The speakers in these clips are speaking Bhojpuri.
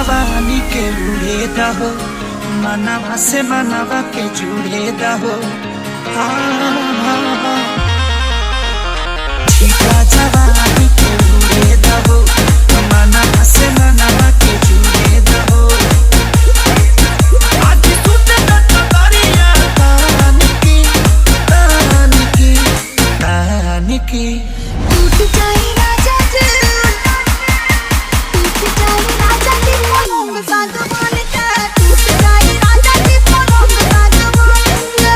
जवानी के उड़े दहो, मनवा से मनवा के जुड़े दहो। ठीका जवानी के उड़े दहो, मनवा से मनवा के जुड़े दहो। आज सुते न करिया तानिकी तानिकी तानिकी। टूट जाए राजा जी, टूट जाए राजा जी पलंग सागवान का, टूट जाए राजा जी पलंग सागवान का।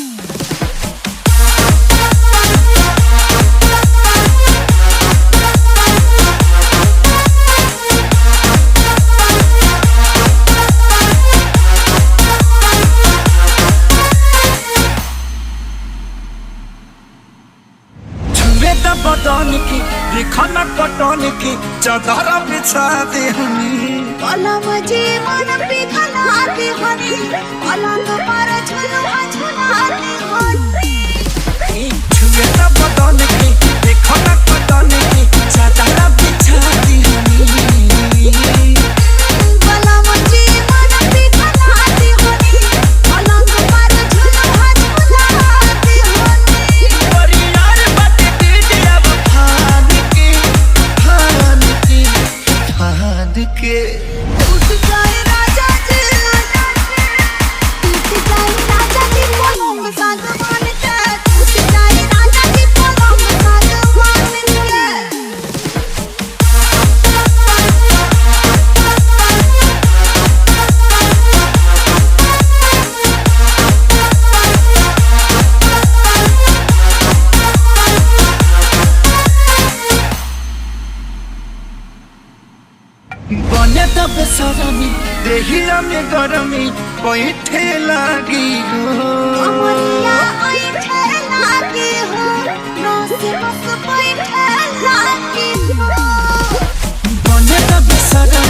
बदन की दिखना कटन की चादर बिछा दे हनी। पलंग जी मन पे खला के हनी, पलंग पर झुलवा झुलाते हनी। छुए न बदन की दिखना कटन की चादर बिछा दे हनी। पलंग जी मन पे खला के हनी, पलंग पर झुलवा झुलाते हनी। परियार बाटे दीदिया फान के फान के फान के। टूट जाए राजा जी, टूट जाए राजा जी पलंग सागवान का, टूट जाए राजा जी पलंग सागवान का। बने तब सरमी देहिया में गरमी बैठे लागी हो। कमरिया ऐठे लागे हो, नस नस बैठे लागे हो। बने तब सरमी